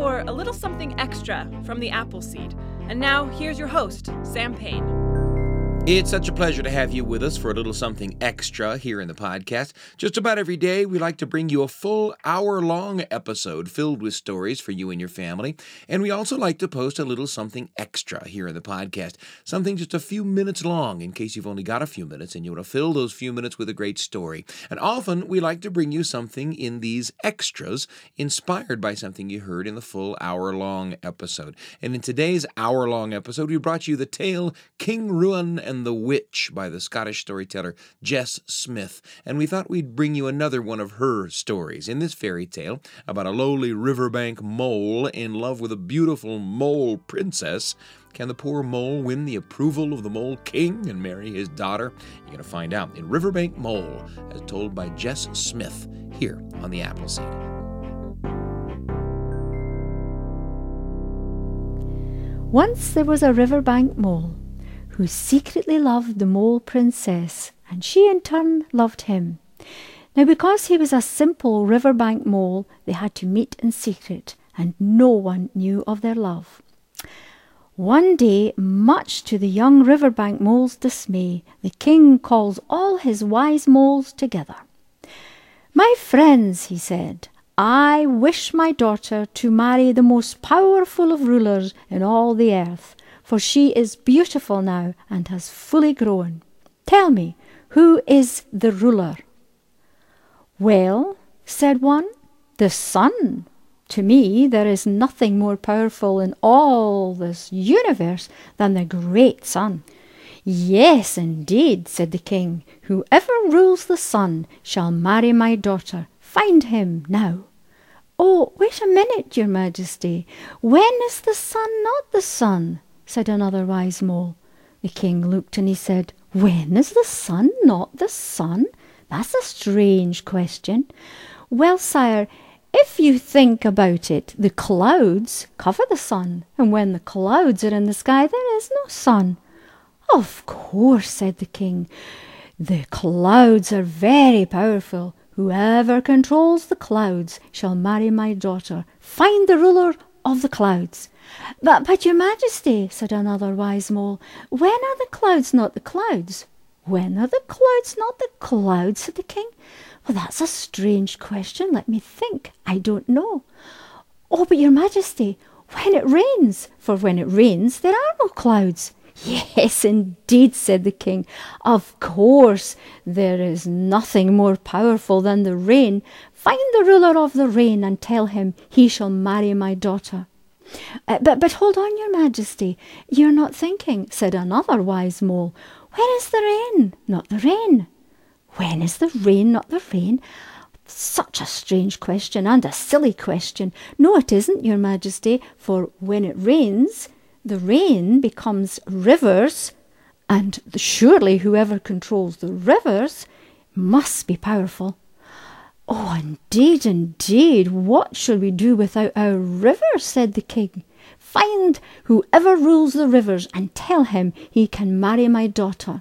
for A Little Something Extra from the Appleseed. And now, here's your host, Sam Payne. It's such a pleasure to have you with us for a little something extra here in the podcast. Just about every day, we like to bring you a full hour-long episode filled with stories for you and your family. And we also like to post a little something extra here in the podcast. Something just a few minutes long in case you've only got a few minutes and you want to fill those few minutes with a great story. And often, we like to bring you something in these extras inspired by something you heard in the full hour-long episode. And in today's hour-long episode, we brought you the tale King Ruan and the Witch by the Scottish storyteller Jess Smith, and we thought we'd bring you another one of her stories. In this fairy tale about a lowly riverbank mole in love with a beautiful mole princess, can the poor mole win the approval of the mole king and marry his daughter? You're going to find out in Riverbank Mole, as told by Jess Smith, here on the Appleseed. Once there was a riverbank mole who secretly loved the mole princess, and she in turn loved him. Now, because he was a simple riverbank mole, they had to meet in secret, and no one knew of their love. One day, much to the young riverbank mole's dismay, the king calls all his wise moles together. "My friends," he said, "I wish my daughter to marry the most powerful of rulers in all the earth, for she is beautiful now and has fully grown. Tell me, who is the ruler?" "Well," said one, "the sun. To me there is nothing more powerful in all this universe than the great sun." "Yes, indeed," said the king. "Whoever rules the sun shall marry my daughter. Find him now." "Oh, wait a minute, your majesty. When is the sun not the sun?" said another wise mole. The king looked and he said, "When is the sun not the sun? That's a strange question." "Well, sire, if you think about it, the clouds cover the sun, and when the clouds are in the sky, there is no sun." "Of course," said the king. "The clouds are very powerful. Whoever controls the clouds shall marry my daughter. Find the ruler of the clouds." But your majesty," said another wise mole, "when are the clouds not the clouds?" "When are the clouds not the clouds?" said the king. "Well, that's a strange question. Let me think. I don't know." "Oh, but your majesty, when it rains, for when it rains there are no clouds." "Yes, indeed," said the king. "Of course, there is nothing more powerful than the rain. Find the ruler of the rain and tell him he shall marry my daughter." But hold on, your majesty, you're not thinking," said another wise mole. "When is the rain not the rain?" "When is the rain not the rain?" Such a strange question, and a silly question. "No, it isn't, your majesty, for when it rains, the rain becomes rivers, and surely whoever controls the rivers must be powerful." "Oh, indeed, indeed, what shall we do without our rivers?" said the king. "Find whoever rules the rivers and tell him he can marry my daughter."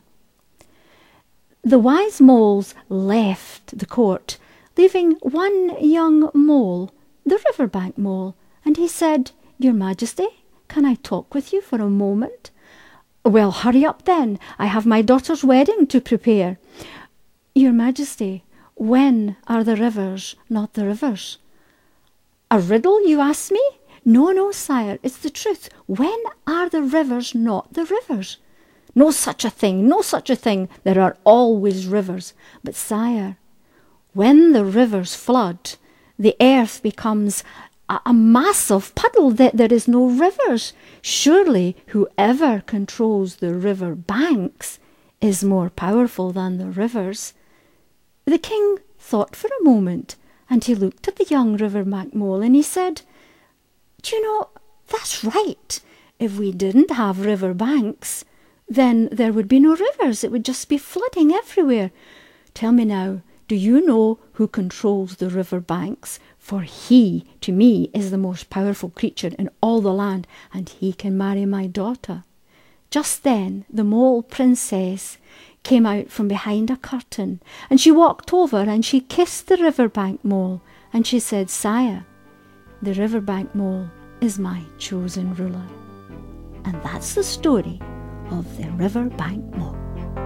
The wise moles left the court, leaving one young mole, the riverbank mole, and he said, "Your majesty, can I talk with you for a moment?" "Well, hurry up then. I have my daughter's wedding to prepare." "Your majesty, when are the rivers not the rivers?" "A riddle, you ask me?" No, sire, it's the truth. When are the rivers not the rivers?" "No such a thing, no such a thing. There are always rivers." "But, sire, when the rivers flood, the earth becomes a mass of puddle. There is no rivers. Surely whoever controls the river banks is more powerful than the rivers." The king thought for a moment, and he looked at the young riverbank mole and he said, "Do you know, that's right. If we didn't have river banks, then there would be no rivers. It would just be flooding everywhere. Tell me now, do you know who controls the river banks? For he, to me, is the most powerful creature in all the land, and he can marry my daughter." Just then the mole princess came out from behind a curtain, and she walked over and she kissed the riverbank mole, and she said, "Sire, the riverbank mole is my chosen ruler. And that's the story of the riverbank mole.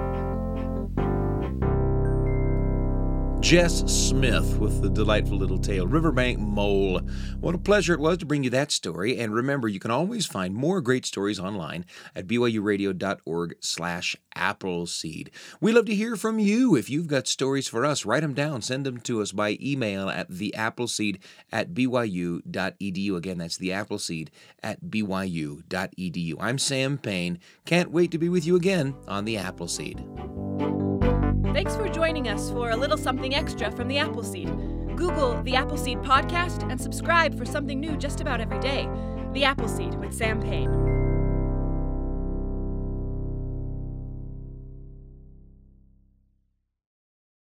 Jess Smith with the delightful little tale, Riverbank Mole. What a pleasure it was to bring you that story. And remember, you can always find more great stories online at byuradio.org/Appleseed. We love to hear from you. If you've got stories for us, write them down. Send them to us by email at theappleseed@byu.edu. Again, that's theappleseed@byu.edu. I'm Sam Payne. Can't wait to be with you again on The Appleseed. Thanks for joining us for a little something extra from the Appleseed. Google the Appleseed podcast and subscribe for something new just about every day. The Appleseed with Sam Payne.